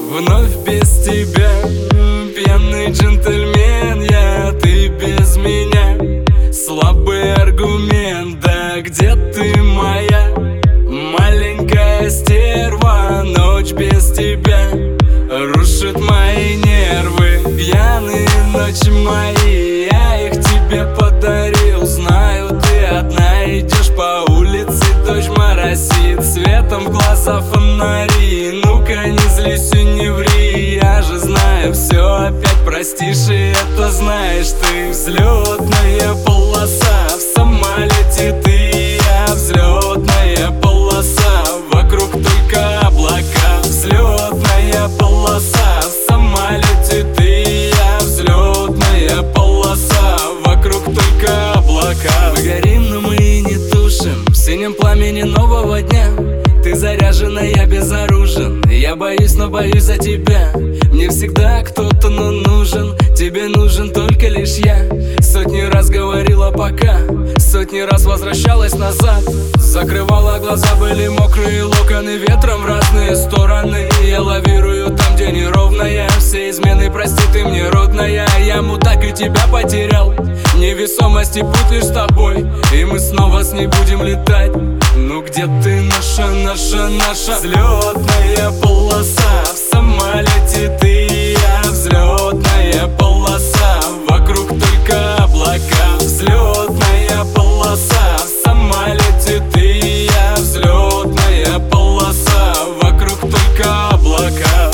Вновь без тебя, пьяный джентльмен я, ты без меня. Слабый аргумент, да где ты моя маленькая стерва? Ночь без тебя рушит мои нервы. Пьяные ночи мои, я их тебе подарил. Знаю, ты одна идешь по улице, дождь моросит, светом в глаза фонари. Ну-ка не злись и не ври, я же знаю все, опять простишь, и это знаешь ты. Взлетная полоса в самолете ты и я, взлетная полоса, вокруг только облака. Взлетная полоса в самолете ты и я, взлетная полоса, вокруг только облака. Мы горим, но мы и не тушим в синем пламени нового дня. Ты заряжена, я безоружен, я боюсь, но боюсь за тебя. Мне всегда кто-то, но нужен, тебе нужен только лишь я. Сотни раз говорила пока, сотни раз возвращалась назад. Закрывала глаза, были мокрые локоны ветром в разные стороны. Я лавирую там, где неровная, все измены, прости, ты мне родная. Я мудак и тебя потерял, невесомость и путь лишь с тобой, и мы снова с ней будем летать. Ну где ты, наша взлетная полоса в самолете ты и я, взлетная полоса, вокруг только облака. Взлетная полоса в самолете ты и я, взлетная полоса, вокруг только облака.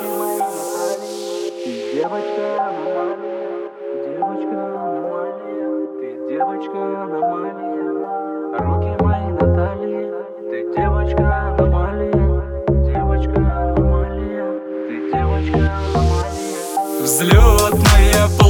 Девочка аномалия, руки мои на талии. Ты девочка аномалия, девочка аномалия, ты девочка аномалия. Взлетная полоса